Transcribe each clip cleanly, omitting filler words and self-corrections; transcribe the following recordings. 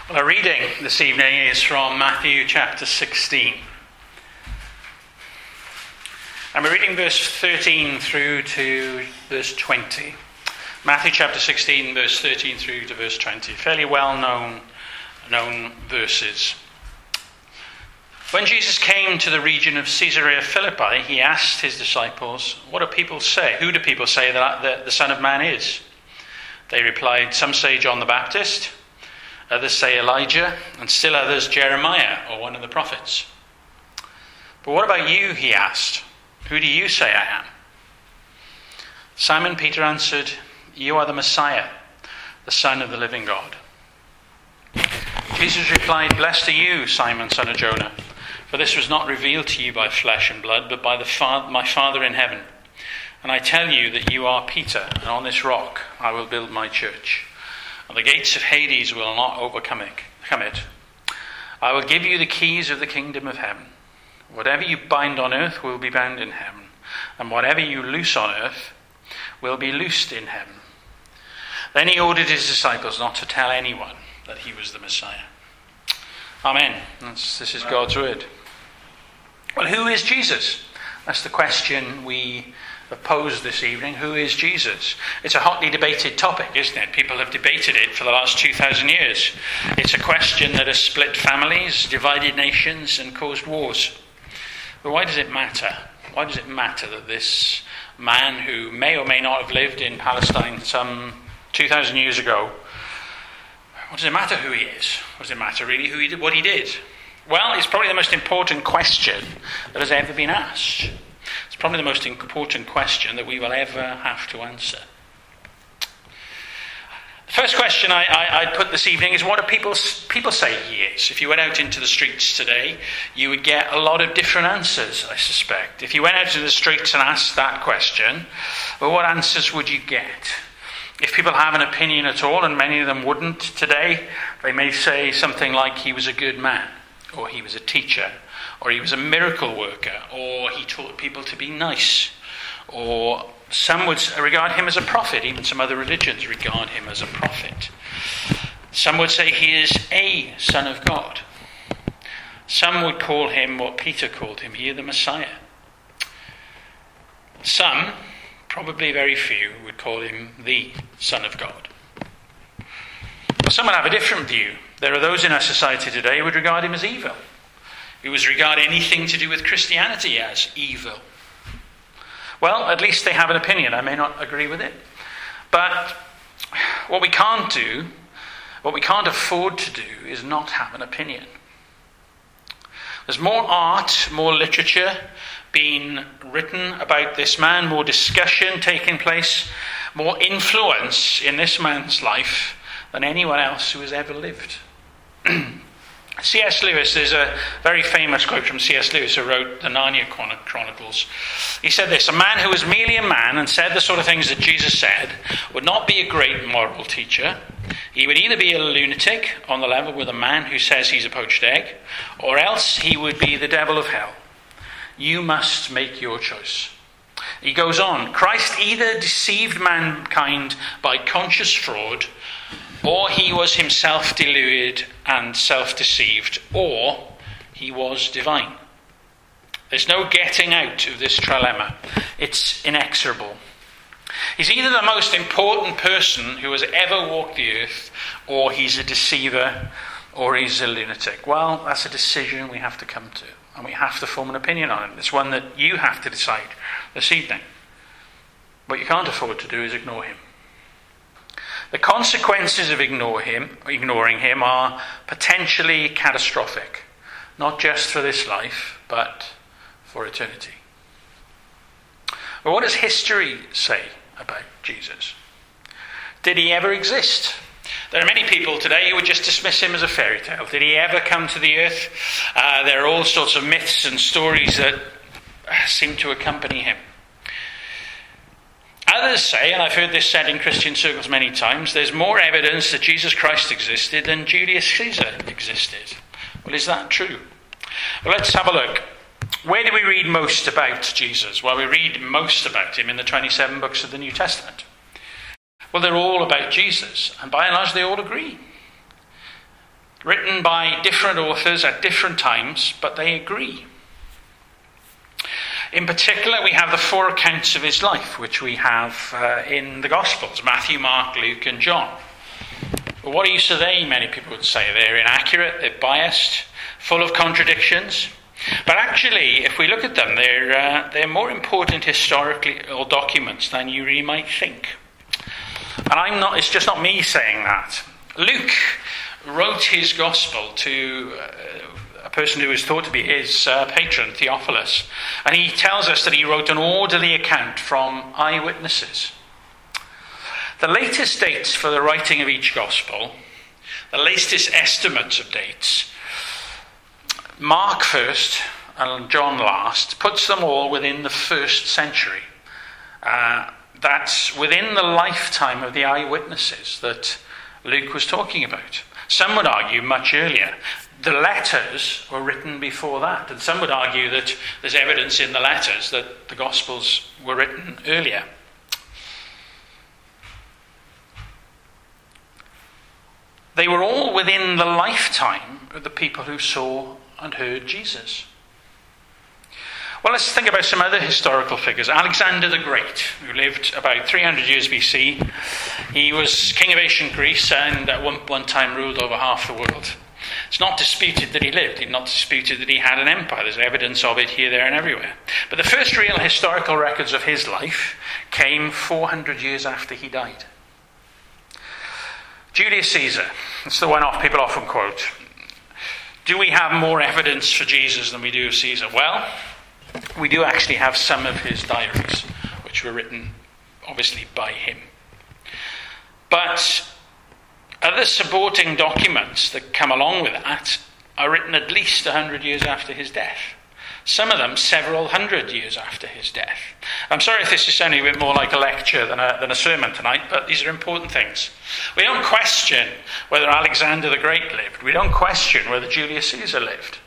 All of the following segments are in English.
Well, our reading this evening is from Matthew chapter 16. And we're reading verse 13 through to verse 20. Matthew chapter 16, verse 13 through to verse 20. Fairly well-known verses. When Jesus came to the region of Caesarea Philippi, he asked his disciples, "What do people say? Who do people say that the Son of Man is?" They replied, "Some say John the Baptist, others say Elijah, and still others Jeremiah or one of the prophets." "But what about you?" he asked. "Who do you say I am?" Simon Peter answered, "You are the Messiah, the Son of the living God." Jesus replied, "Blessed are you, Simon, son of Jonah, for this was not revealed to you by flesh and blood, but by my Father in heaven. And I tell you that you are Peter, and on this rock I will build my church. And the gates of Hades will not overcome it. I will give you the keys of the kingdom of heaven. Whatever you bind on earth will be bound in heaven, and whatever you loose on earth will be loosed in heaven." Then he ordered his disciples not to tell anyone that he was the Messiah. Amen. This is God's word. Well, who is Jesus? That's the question we have posed this evening. Who is Jesus? It's a hotly debated topic, isn't it? People have debated it for the last 2,000 years. It's a question that has split families, divided nations, and caused wars. But why does it matter? Why does it matter that this man who may or may not have lived in Palestine some 2,000 years ago, what does it matter who he is? What does it matter really what he did? Well, it's probably the most important question that has ever been asked. It's probably the most important question that we will ever have to answer. The first question I'd put this evening is, what do people say he is? If you went out into the streets today, you would get a lot of different answers, I suspect. If you went out into the streets and asked that question, well, what answers would you get? If people have an opinion at all, and many of them wouldn't today, they may say something like he was a good man, or he was a teacher, or he was a miracle worker, or he taught people to be nice, or some would regard him as a prophet. Even some other religions regard him as a prophet. Some would say he is a son of God. Some would call him what Peter called him here, the Messiah. Some, probably very few, would call him the Son of God. But some would have a different view. There are those in our society today who would regard him as evil, who would regard anything to do with Christianity as evil. Well, at least they have an opinion. I may not agree with it. But what we can't afford to do is not have an opinion. There's more art, more literature being written about this man, more discussion taking place, more influence in this man's life than anyone else who has ever lived. C.S. Lewis, there's a very famous quote from C.S. Lewis, who wrote the Narnia Chronicles. He said this: "A man who was merely a man and said the sort of things that Jesus said would not be a great moral teacher. He would either be a lunatic on the level with a man who says he's a poached egg, or else he would be the devil of hell. You must make your choice." He goes on, "Christ either deceived mankind by conscious fraud, or he was himself deluded and self-deceived, or he was divine. There's no getting out of this trilemma. It's inexorable. He's either the most important person who has ever walked the earth, or he's a deceiver, or he's a lunatic." Well, that's a decision we have to come to, and we have to form an opinion on it. It's one that you have to decide this evening. What you can't afford to do is ignore him. The consequences of ignoring him are potentially catastrophic, not just for this life, but for eternity. But what does history say about Jesus? Did he ever exist? There are many people today who would just dismiss him as a fairy tale. Did he ever come to the earth? There are all sorts of myths and stories that seem to accompany him. Others say, and I've heard this said in Christian circles many times, there's more evidence that Jesus Christ existed than Julius Caesar existed. Well, is that true? Well, let's have a look. Where do we read most about Jesus? Well, we read most about him in the 27 books of the New Testament. Well, they're all about Jesus, and by and large they all agree. written by different authors at different times, but they agree. In particular, we have the 4 accounts of his life, which we have in the Gospels: Matthew, Mark, Luke, and John. But what use are they? Many people would say they're inaccurate, they're biased, full of contradictions. But actually, if we look at them, they're more important historical documents than you really might think. And it's just not me saying that. Luke wrote his Gospel to a person who is thought to be his patron, Theophilus. And he tells us that he wrote an orderly account from eyewitnesses. The latest dates for the writing of each Gospel, the latest estimates of dates, Mark first and John last, puts them all within the 1st century. That's within the lifetime of the eyewitnesses that Luke was talking about. Some would argue much earlier. The letters were written before that, and some would argue that there's evidence in the letters that the Gospels were written earlier. They were all within the lifetime of the people who saw and heard Jesus. Well, let's think about some other historical figures. Alexander the Great, who lived about 300 years BC. He was king of ancient Greece and at one time ruled over half the world. It's not disputed that he lived. It's not disputed that he had an empire. There's evidence of it here, there, and everywhere. But the first real historical records of his life came 400 years after he died. Julius Caesar. It's the one people often quote. Do we have more evidence for Jesus than we do of Caesar? Well, we do actually have some of his diaries, which were written, obviously, by him. But other supporting documents that come along with that are written at least 100 years after his death. Some of them several hundred years after his death. I'm sorry if this is sounding a bit more like a lecture than a sermon tonight, but these are important things. We don't question whether Alexander the Great lived. We don't question whether Julius Caesar lived.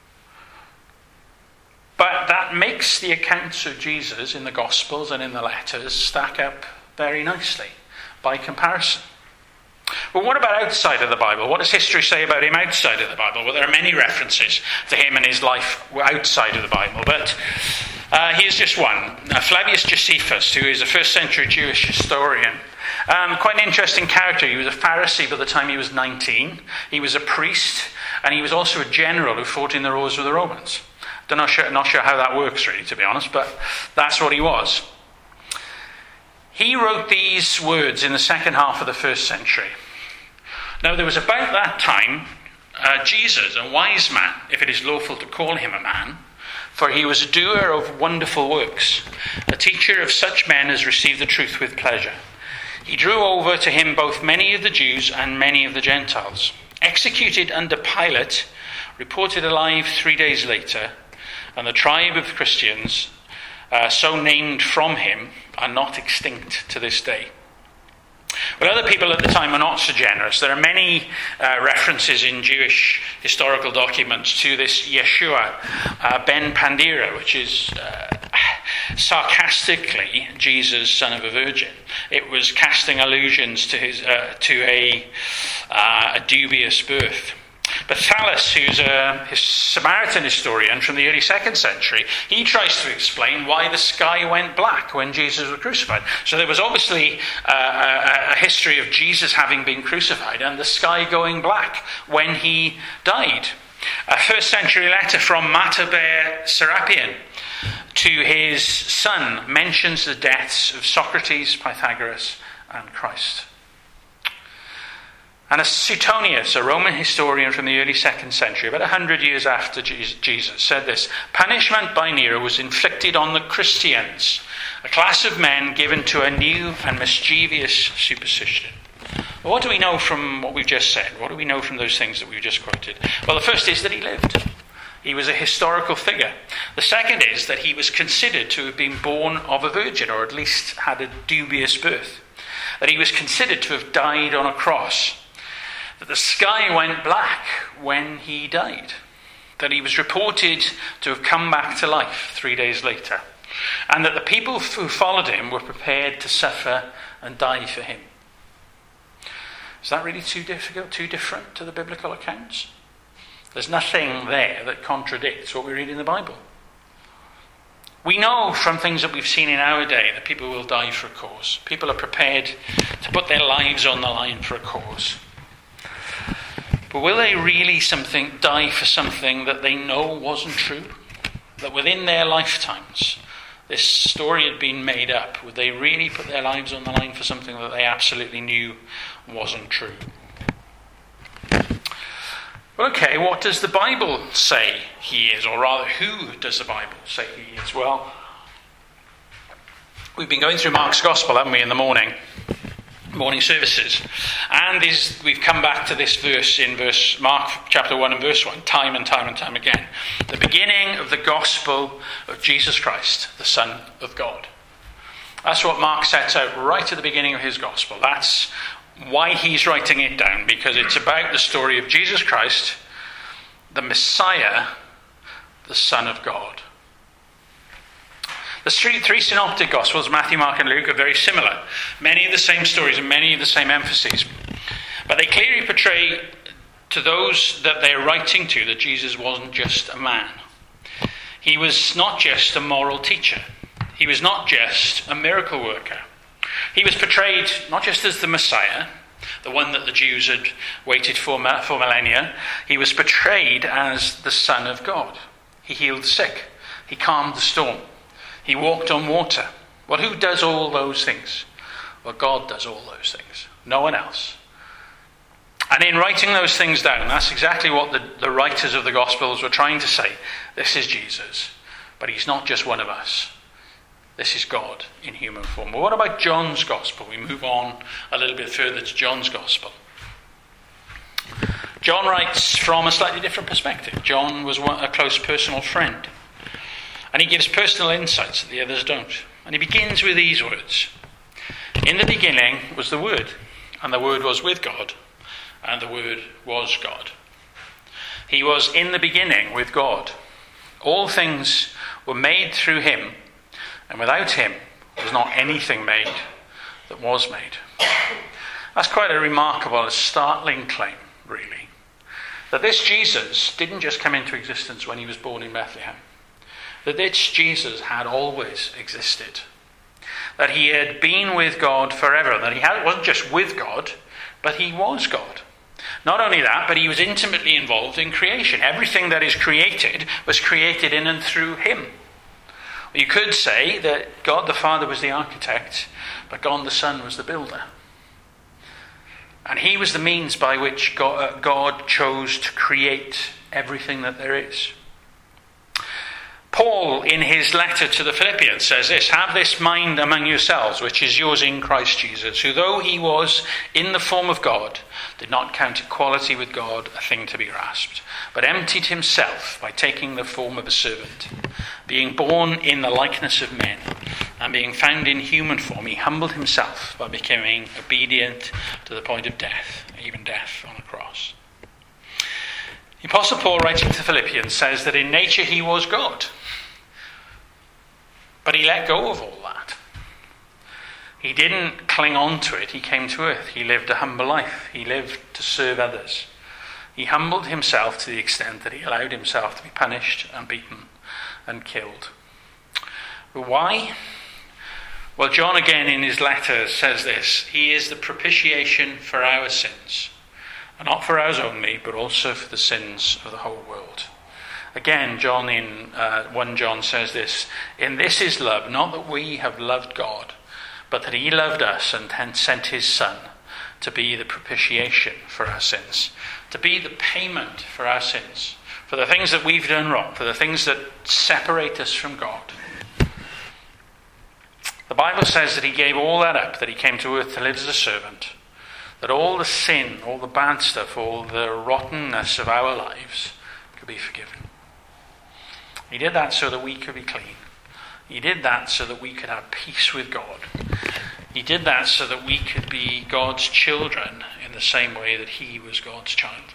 But that makes the accounts of Jesus in the Gospels and in the letters stack up very nicely by comparison. But what about outside of the Bible? What does history say about him outside of the Bible? Well, there are many references to him and his life outside of the Bible, but here's just one. Flavius Josephus, who is a 1st century Jewish historian. Quite an interesting character. He was a Pharisee by the time he was 19. He was a priest, and he was also a general who fought in the wars with the Romans. Not sure how that works, really, to be honest, but that's what he was. He wrote these words in the second half of the 1st century. Now, there was about that time Jesus, a wise man, if it is lawful to call him a man, for he was a doer of wonderful works, a teacher of such men as received the truth with pleasure. He drew over to him both many of the Jews and many of the Gentiles. Executed under Pilate, reported alive 3 days later, and the tribe of Christians, so named from him, are not extinct to this day. But other people at the time are not so generous. There are many references in Jewish historical documents to this Yeshua ben Pandira, which is sarcastically Jesus, son of a virgin. It was casting allusions to his a dubious birth. But Thallus, who's a Samaritan historian from the early 2nd century, he tries to explain why the sky went black when Jesus was crucified. So there was obviously a history of Jesus having been crucified and the sky going black when he died. A 1st century letter from Matabea Serapion to his son mentions the deaths of Socrates, Pythagoras, and Christ. And Suetonius, a Roman historian from the early 2nd century, about 100 years after Jesus, said this: punishment by Nero was inflicted on the Christians, a class of men given to a new and mischievous superstition. Well, what do we know from what we've just said? What do we know from those things that we've just quoted? Well, the first is that he lived. He was a historical figure. The second is that he was considered to have been born of a virgin, or at least had a dubious birth. That he was considered to have died on a cross. That the sky went black when he died. That he was reported to have come back to life 3 days later. And that the people who followed him were prepared to suffer and die for him. Is that really too difficult, too different to the biblical accounts? There's nothing there that contradicts what we read in the Bible. We know from things that we've seen in our day that people will die for a cause. People are prepared to put their lives on the line for a cause. But will they really die for something that they know wasn't true? That within their lifetimes, this story had been made up. Would they really put their lives on the line for something that they absolutely knew wasn't true? Well, okay, what does the Bible say he is? Or rather, who does the Bible say he is? Well, we've been going through Mark's Gospel, haven't we, in the morning services. And we've come back to this verse in Mark chapter 1 and verse 1, time and time and time again. The beginning of the gospel of Jesus Christ, the Son of God. That's what Mark sets out right at the beginning of his gospel. That's why he's writing it down, because it's about the story of Jesus Christ, the Messiah, the Son of God. The three synoptic Gospels, Matthew, Mark and Luke, are very similar. Many of the same stories and many of the same emphases. But they clearly portray to those that they're writing to that Jesus wasn't just a man. He was not just a moral teacher. He was not just a miracle worker. He was portrayed not just as the Messiah, the one that the Jews had waited for millennia. He was portrayed as the Son of God. He healed the sick. He calmed the storm. He walked on water. Well, who does all those things? Well, God does all those things. No one else. And in writing those things down, that's exactly what the writers of the Gospels were trying to say. This is Jesus. But he's not just one of us. This is God in human form. Well, what about John's Gospel? We move on a little bit further to John's Gospel. John writes from a slightly different perspective. John was a close personal friend. And he gives personal insights that the others don't. And he begins with these words. In the beginning was the Word, and the Word was with God, and the Word was God. He was in the beginning with God. All things were made through him, and without him was not anything made that was made. That's quite a remarkable, startling claim, really. That this Jesus didn't just come into existence when he was born in Bethlehem. That this Jesus had always existed. That he had been with God forever. That he wasn't just with God, but he was God. Not only that, but he was intimately involved in creation. Everything that is created was created in and through him. You could say that God the Father was the architect, but God the Son was the builder. And he was the means by which God chose to create everything that there is. Paul, in his letter to the Philippians, says this: have this mind among yourselves, which is yours in Christ Jesus, who though he was in the form of God, did not count equality with God a thing to be grasped, but emptied himself by taking the form of a servant. Being born in the likeness of men, and being found in human form, he humbled himself by becoming obedient to the point of death, even death on a cross. The Apostle Paul, writing to the Philippians, says that in nature he was God. But he let go of all that. He didn't cling on to it. He came to earth. He lived a humble life. He lived to serve others. He humbled himself to the extent that he allowed himself to be punished and beaten and killed. But why? Well, John again in his letter says this: he is the propitiation for our sins. And not for ours only, but also for the sins of the whole world. Again, John in 1 John says this: in this is love, not that we have loved God, but that he loved us and sent his Son to be the propitiation for our sins, to be the payment for our sins, for the things that we've done wrong, for the things that separate us from God. The Bible says that he gave all that up, that he came to earth to live as a servant, that all the sin, all the bad stuff, all the rottenness of our lives could be forgiven. He did that so that we could be clean. He did that so that we could have peace with God. He did that so that we could be God's children in the same way that he was God's child.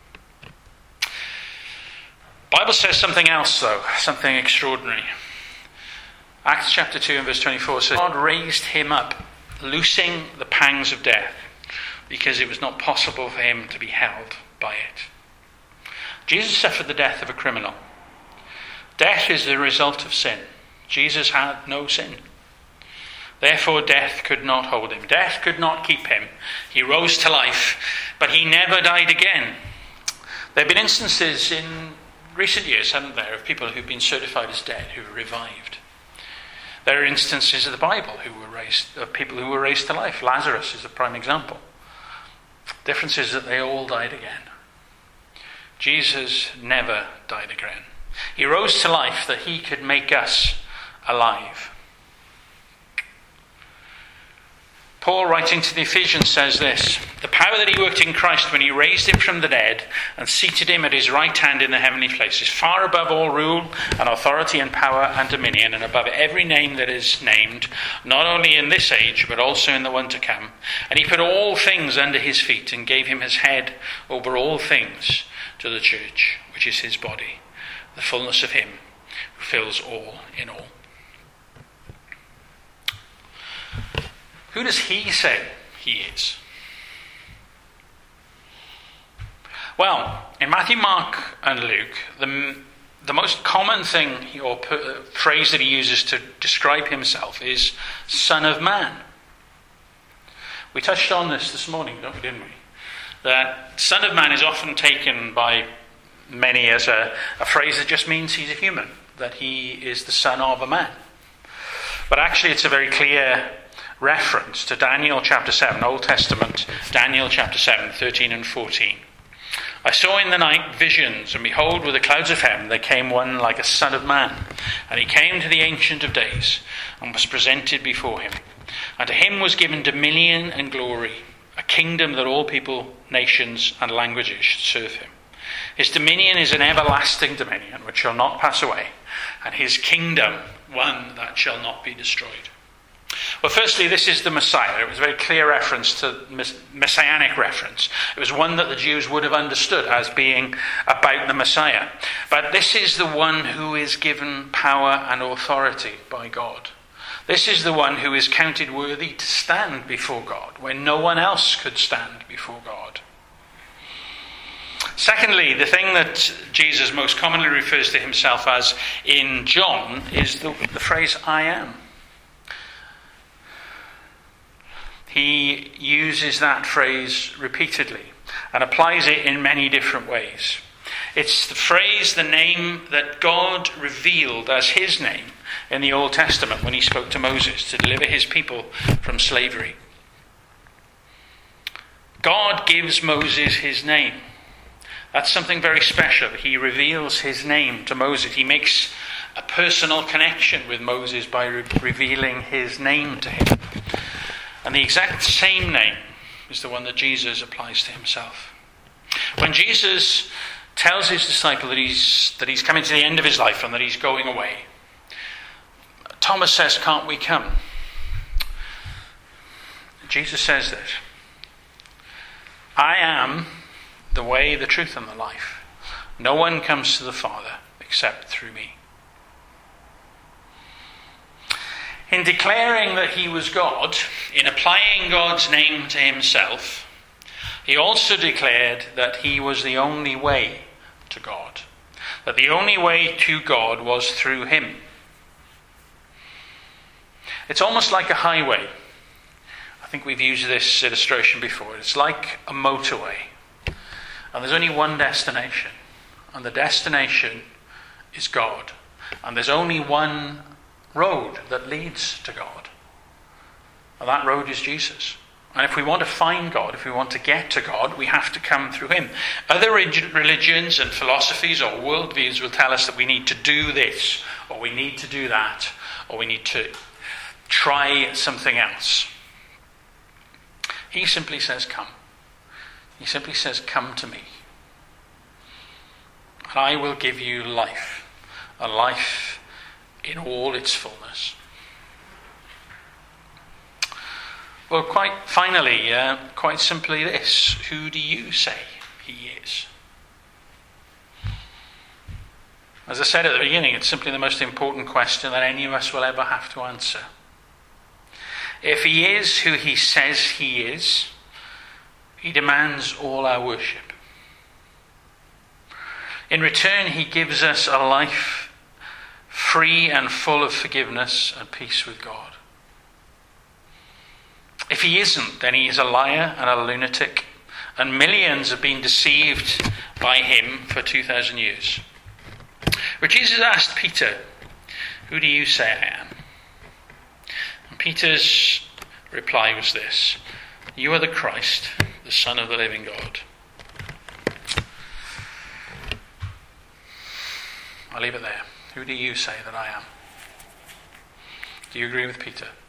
The Bible says something else, though, something extraordinary. Acts chapter 2 and verse 24 says, God raised him up, loosing the pangs of death, because it was not possible for him to be held by it. Jesus suffered the death of a criminal. Death is the result of sin. Jesus had no sin. Therefore, death could not hold him. Death could not keep him. He rose to life, but he never died again. There have been instances in recent years, haven't there, of people who've been certified as dead, who were revived. There are instances of the Bible of people who were raised to life. Lazarus is a prime example. Difference is that they all died again. Jesus never died again. He rose to life that he could make us alive. Paul, writing to the Ephesians, says this: the power that he worked in Christ when he raised him from the dead and seated him at his right hand in the heavenly places, far above all rule and authority and power and dominion, and above every name that is named, not only in this age, but also in the one to come. And he put all things under his feet and gave him his head over all things to the church, which is his body, the fullness of him who fills all in all. Who does he say he is? Well, in Matthew, Mark, and Luke, the most common thing or phrase that he uses to describe himself is Son of Man. We touched on this morning, didn't we? That Son of Man is often taken by many as a phrase that just means he's a human, that he is the son of a man. But actually it's a very clear reference to Daniel chapter 7, Old Testament, Daniel chapter 7, 13 and 14. I saw in the night visions, and behold, with the clouds of heaven there came one like a son of man. And he came to the Ancient of Days, and was presented before him. And to him was given dominion and glory, a kingdom that all people, nations, and languages should serve him. His dominion is an everlasting dominion which shall not pass away, and his kingdom one that shall not be destroyed. Well, firstly, this is the Messiah. It was a very clear reference to messianic reference. It was one that the Jews would have understood as being about the Messiah. But this is the one who is given power and authority by God. This is the one who is counted worthy to stand before God when no one else could stand before God. Secondly, the thing that Jesus most commonly refers to himself as in John is the phrase, I am. He uses that phrase repeatedly and applies it in many different ways. It's the phrase, the name that God revealed as his name in the Old Testament when he spoke to Moses to deliver his people from slavery. God gives Moses his name. That's something very special. He reveals his name to Moses. He makes a personal connection with Moses by revealing his name to him. And the exact same name is the one that Jesus applies to himself. When Jesus tells his disciple that he's coming to the end of his life and that he's going away, Thomas says, can't we come? Jesus says this: I am the way, the truth, and the life. No one comes to the Father except through me. In declaring that he was God, in applying God's name to himself, he also declared that he was the only way to God. That the only way to God was through him. It's almost like a highway. I think we've used this illustration before. It's like a motorway. And there's only one destination. And the destination is God. And there's only one road that leads to God. And that road is Jesus. And if we want to find God, if we want to get to God, we have to come through him. Other religions and philosophies or worldviews will tell us that we need to do this, or we need to do that, or we need to try something else. He simply says, come. He simply says, come to me. And I will give you life. A life in all its fullness. Well, quite finally, quite simply this: who do you say he is? As I said at the beginning, it's simply the most important question that any of us will ever have to answer. If he is who he says he is, He demands all our worship. In return, he gives us a life free and full of forgiveness and peace with God. If he isn't, then he is a liar and a lunatic, and millions have been deceived by him for 2,000 years. But Jesus asked Peter, "Who do you say I am?" And Peter's reply was this: "You are the Christ, the Son of the living God." I'll leave it there. Who do you say that I am? Do you agree with Peter?